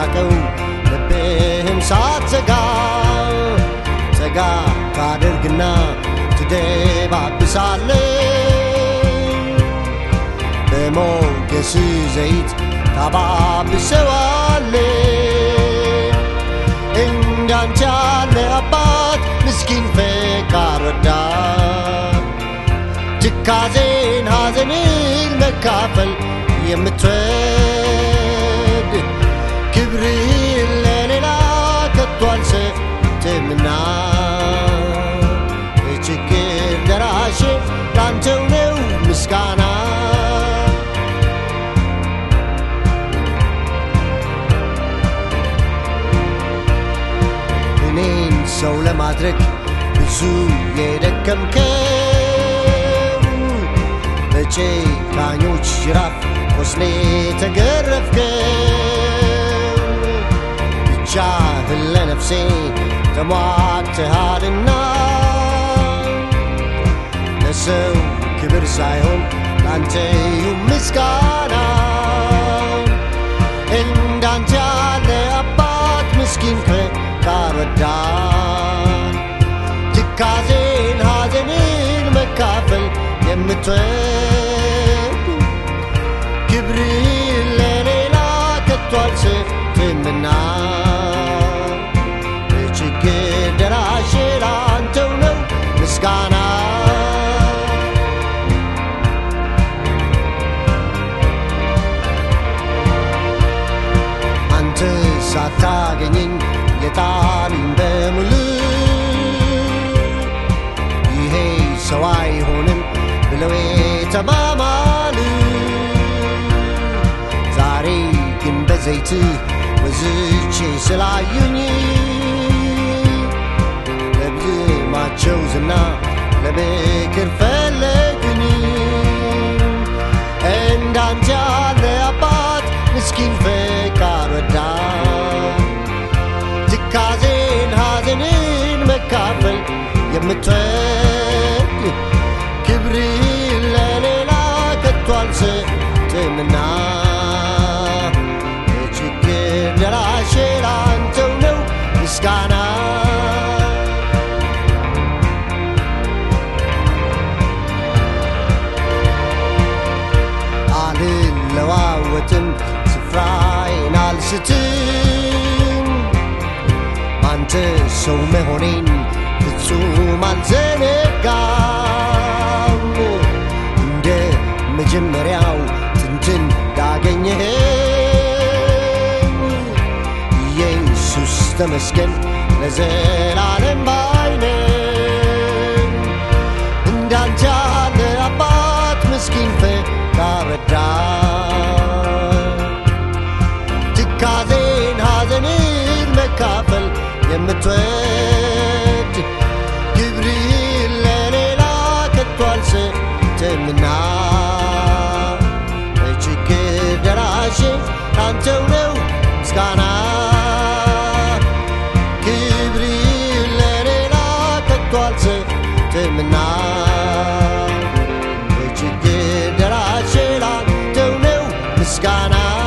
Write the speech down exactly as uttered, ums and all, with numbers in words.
ሳታቀው ልብህን ሳትዘጋ ዘጋ ታደርግና ትደባብሳለህ በሞገስ ዘይት ታባብሰዋለህ እንዳንተ ያለ አባት ምስኪን ፈቃር ወዳድ ትካዜን ሐዘንን መካፈል የምትወድ ክብርህን ለሌላ ከቶ አልሰጥምና በችግር ደራሼ ላንተው ነው ምስጋና እኔን ሰው ለማድረግ ብዙ የደከምከው በጨካኞች ጅራፍ ቆስሌ ተገረፍከው ብቻህን ለነፍሴ ተሟግተሃልና ለሰው ክብር ሳይሆን ላንተ ይሁን ምስጋና እንዳንተ ያለ አባት ምስኪን ፈቃር ወዳድ ትካዜን ሐዘንን መካፈል የምትወድ ክብርህን ለሌላ ከቶ አልሰጥምና በችግር ደራሼ ላንተው ነው ምስጋና አንተ ሳታገኘኝ የጣሉኝ በሙሉ ይሄ ሰው አይሆንም ብለው የተማማሉ ዛሬ ግን በዘይት ወዝቼ ስላዩኝ ለብዝማቸው ዝና ለምክር ፈለጉኝ እንዳንተ ያለ አባት ምስኪን ፈቃር ወዳድ ትካዜን ሐዘንን መካፈል የምትወድ ክብርህን ለሌላ ከቶ አልሰጥምና በችግር ደራሼ ላንተው ነው ምስጋና አልለዋወጥም ስፍራዬን አልስትም አንተ ሰው መሆኔን ፍጹም አልዘነጋም እንደ መጀመሪያው ጥንትን ዳገኘኸኝ ኢየሱስ ተመስገን ለዘላለም ባይነን እንዳንተ ያለ አባት ምስኪን ፈቃር ወዳድ ትካዜን ሐዘንን መካፈል የምትወድ ክብርህን ለሌላ ከቶ አልሰጥምና በችግር ደራሼ ላንተው ነው ምስጋና ክብርህን ለሌላ ከቶ አልሰጥምና በችግር ደራሼ ላንተው ነው ምስጋና